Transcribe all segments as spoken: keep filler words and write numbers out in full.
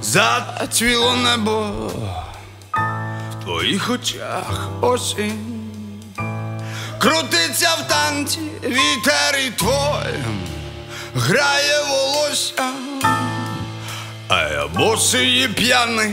Зацвіло небо в твоїх очах осінь, крутиться в танці вітер і твоїм грає волосся, а я босий і п'яний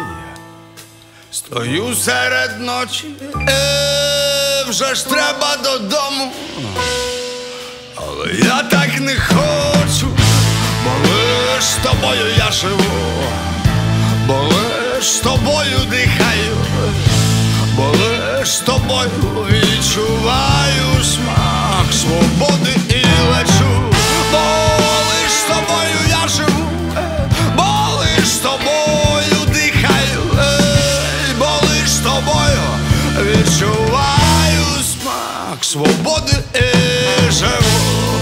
стою серед ночі. Е, вже ж треба додому, але я так не хочу, бо лиш з тобою я живу, бо лиш з тобою дихаю, бо лиш з тобою відчуваю смак свободи і лечу, бо лиш з тобою я живу, бо лиш з тобою дихаю, бо лиш з тобою відчуваю смак свободи і живу.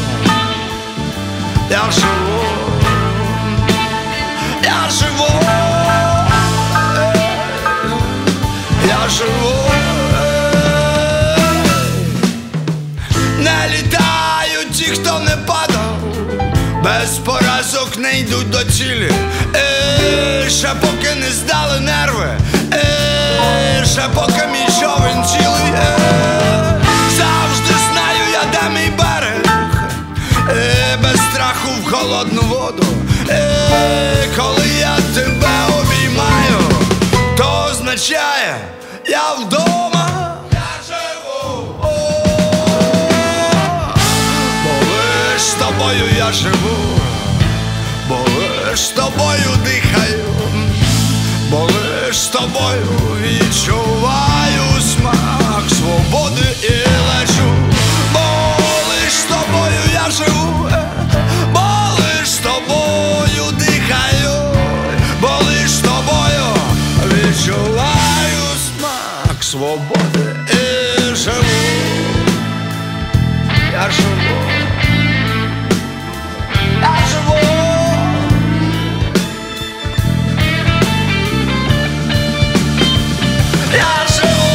Я живу, я живу, я живу. Не літають ті, хто не падав, без поразок не йдуть до цілі. Е, ще поки не здали нерви, е, ще поки мій човен цілий. Е, завжди знаю я, де мій берег, е, без страху в холодну воду. Е, коли я тебе обіймаю, то означає, я вдома. Я живу, бо лиш з тобою я живу, бо лиш з тобою дихаю, бо лиш з тобою відчуваю смак свободи і лечу, бо лиш з тобою я живу, бо лиш з тобою дихаю, бо лиш з тобою відчуваю смак свободи і живу. Я живу, я живу. Я живу.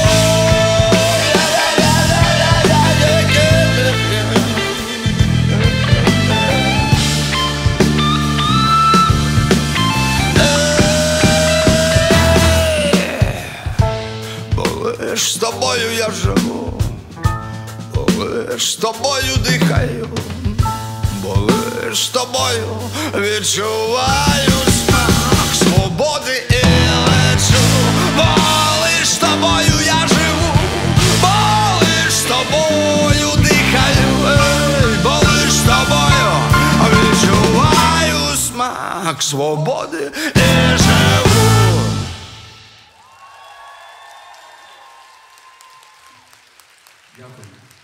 Лиш з тобою я живу, бо лиш з тобою дихаю, бо лиш з тобою відчуваю смак свободи і лечу, бо лиш з тобою я живу, бо лиш з тобою дихаю, бо лиш з тобою відчуваю смак свободи і живу. Дякую.